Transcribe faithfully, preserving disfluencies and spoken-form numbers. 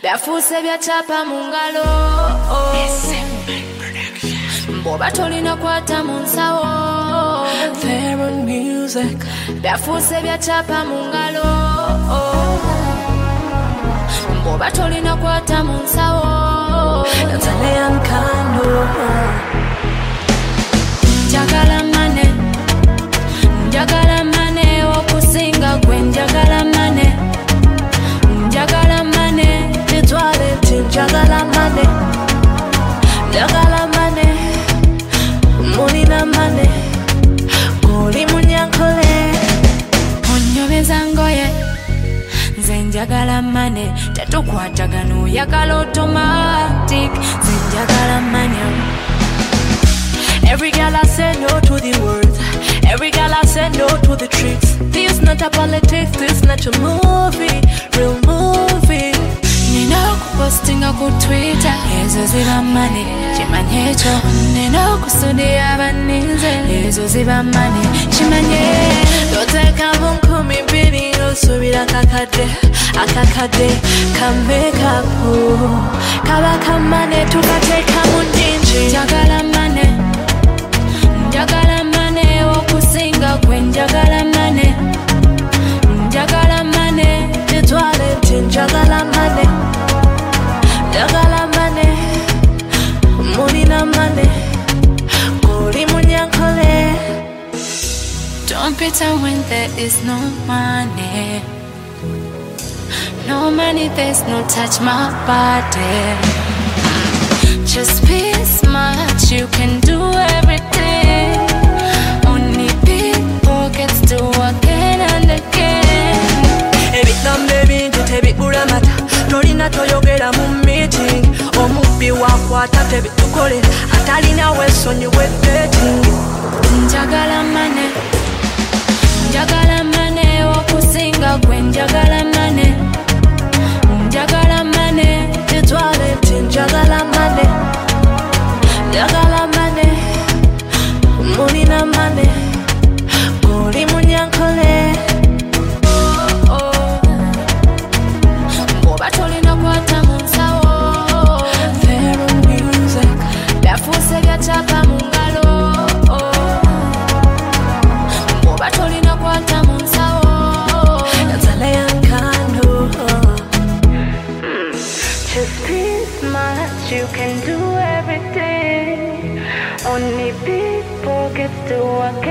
byafuuse byacapa mu ngalo bw'oba tolina kwata mu nsawo Theron music byafuuse byacapa mu ngalo bw'oba tolina kwata mu nsawo Nzaleya nkano njagala mane njagala mane okusinga gwe njagala mane njagala mane Nitwale nti njagala mane njagala mane mulina mane oli munyankole onyobeza ngoye nze njagala mane tetukwatagana oyagala automatic nze njagala mane. Every girl I say no to the words. Every girl I say no to the tricks. This not a politics, this not a movie, real movie. Nina okupostinga ku Twitter ezo ziba mane kimanye ekyo nina okusudia abaninze ezo ziba mane kimanye Toteekamu nkumi bbiri osubira akakadde akakadde ka makeup kaba kamane tukateekamu nyingi njagala mane njagala mane okusinga gwe njagala mane njagala mane nitwale nti njagala mane njagala mane mulina mane oli munyankole. Don't pretend when there is no money. No money, there's no touch my body. Just be smart, you can do everything. Only people gets to again and again. Ebigambo bingi tebigula mata tolina toyogera mu meeting omubbi wakwata tebitukolera atalina wesonyiwe dating. Njagala mane njagala mane okusinga gwe njagala mane njagala mane Nitwale nti njagala mane njagala mane mulina mane oli munyankole. bw'oba tolina kwata mu nsawo Theron music byafuuse byacapa mu ngalo bw'oba tolina kwata mu nsawo Nzaleya nkano Just be smart, you can do everything. Only people get to work